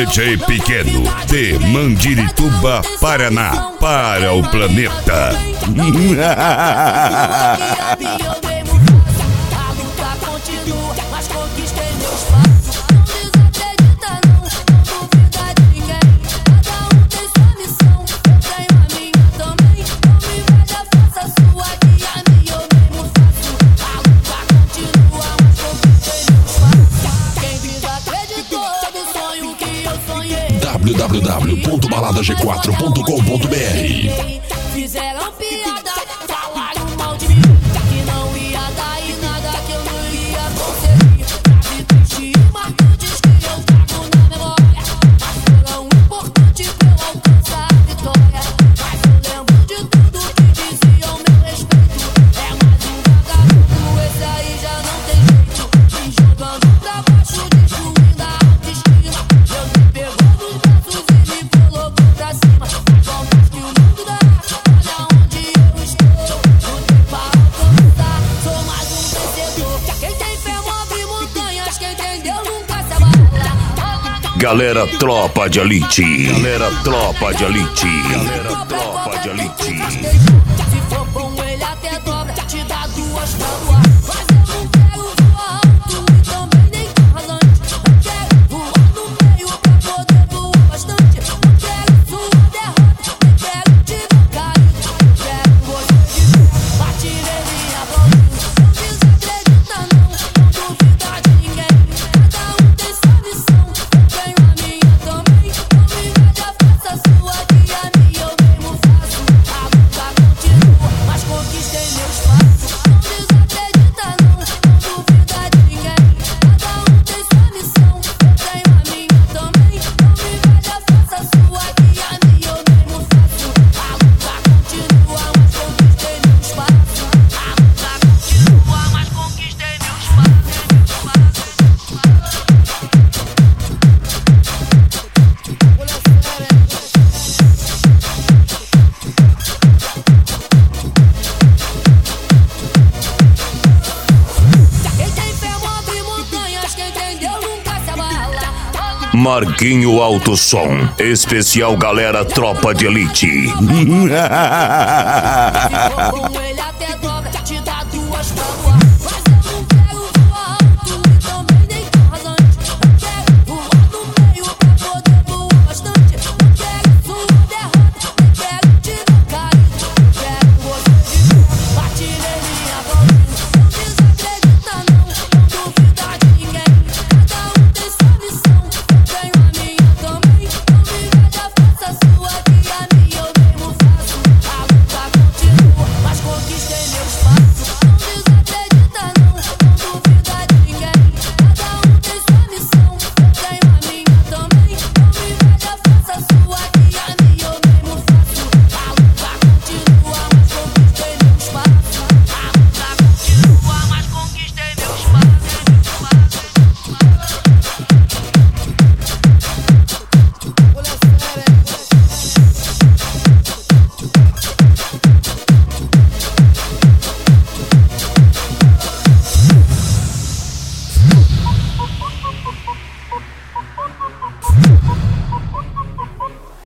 DJ Pequeno, de Mandirituba, Paraná, para o planeta. www.baladag4.com.br. Fizeram piada, falaram mal de mim, que não ia dar em nada, que eu não ia conseguir. Sabe triste e marcantes que eu trago na memória, mas foram importantes pra eu alcançar a vitória. Mas eu lembro de tudo que diziam meu respeito. É mais um vagabundo, esse aí já não tem jeito. Me jogando pra baixo, destruindo a autoestima. Deus me pegou nos braços e me colocou pra cima. Voltas que o mundo dá, olha onde eu estou. Lutei para alcançar, sou mais um vencedor. Quem tem fé move montanhas, quem tem Deus nunca se abala. Galera tropa de elite, galera tropa de elite, galera tropa de elite. Se for com ele até dobra, te dá duas canoas. Mas eu não quero voar alto e também nem rasante. Eu quero voar no meio pra poder voar bastante. Eu quero sua derrota, eu quero te ver cair. Eu quero você de pé, atirei minha bolinha. Não desacredita não, não duvida de ninguém. Cada um tem sua missão, eu tenho a minha também. Não me veja, faça a sua, que a minha eu mesmo faço. A luta continua, mas conquistei meu espaço. Não desacredita não, não duvida de ninguém. Cada um tem sua missão, eu tenho a minha também. Não me veja, faça a sua, que a minha eu mesmo faço. A luta continua, mas conquistei meu espaço. A luta continua, mas conquistei meu espaço. Quem tem fé move montanhas, quem tem Deus nunca se abala. Marquinho Alto Som, especial galera tropa de elite. Se for com ele até dobra, te dá duas canoas.